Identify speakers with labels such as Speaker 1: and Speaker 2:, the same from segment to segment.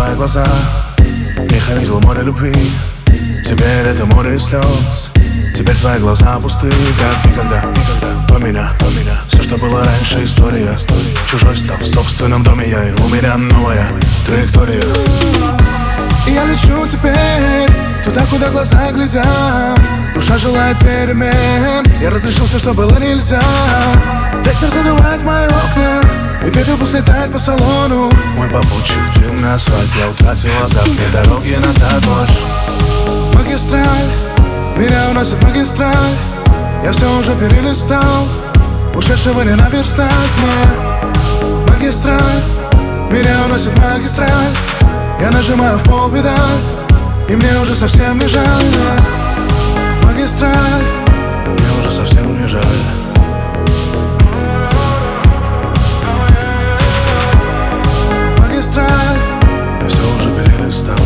Speaker 1: твои глаза. Миха видел море любви, теперь это море слез. Теперь твои глаза пусты, как никогда, никогда. До меня, все, что было раньше, история. Чужой стал в собственном доме я, и у меня новая траектория. И я лечу теперь туда, куда глаза глядят. Душа желает перемен, я разрешил все, что было нельзя. Ветер задувает мои окна, и пепел пусть летает по салону. Мой попутчик, дымный асфальт, я утратил азарт, нет дороги назад больше. Магистраль, меня уносит магистраль, я все уже перелистал, ушедшего не наверстать мне. Магистраль, меня уносит магистраль, я нажимаю в пол педаль, и мне уже совсем не жаль. Магистраль, мне уже совсем не жаль. Магистраль, я все уже перелистал.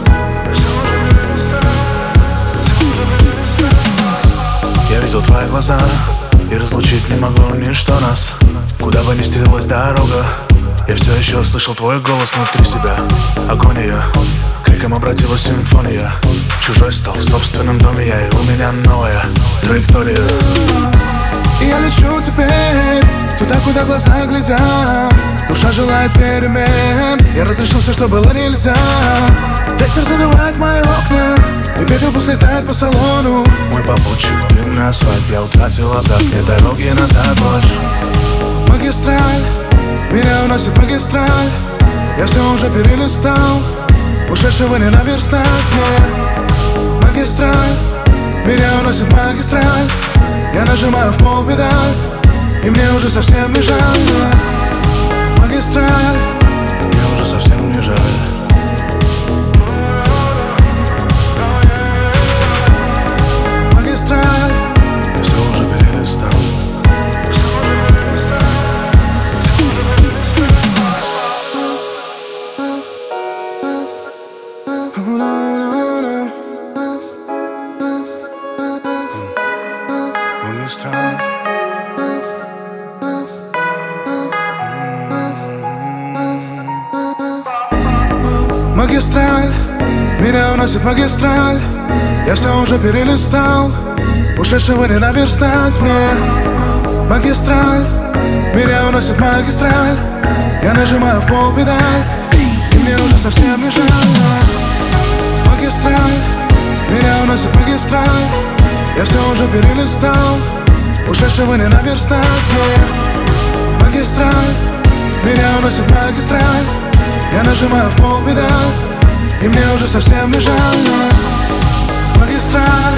Speaker 1: Я видел твои глаза, и разлучить не могло ничто нас. Куда бы ни стрелялась дорога, я все еще слышал твой голос внутри себя. Агония, криком обратилась симфония. Чужой стал в собственном доме я, и у меня новая траектория. И я лечу теперь туда, куда глаза глядят. Душа желает перемен, я разрешил все, что было нельзя. Ветер задувает мои окна, и пепел пусть летает по салону. Мой попутчик, дымный асфальт, я утратил азарт, нет дороги назад больше. Магистраль, меня уносит магистраль, я все уже перелистал, ушедшего не наверстать мне. Магистраль, меня уносит магистраль, я нажимаю в пол педаль, и мне уже совсем не жаль. Магистраль, мне уже совсем не жаль. Магистраль, я все уже перелистал. Магистраль, меня уносит магистраль, я все уже перелистал, ушедшего не наверстать мне. Магистраль, меня уносит магистраль, я нажимаю в пол педаль, и мне уже совсем не жаль. Магистраль, меня уносит магистраль, я все уже перелистал, ушедшего не наверстать мне. Магистраль, меня уносит магистраль, я нажимаю в пол педаль, и мне уже совсем не жаль. Магистраль.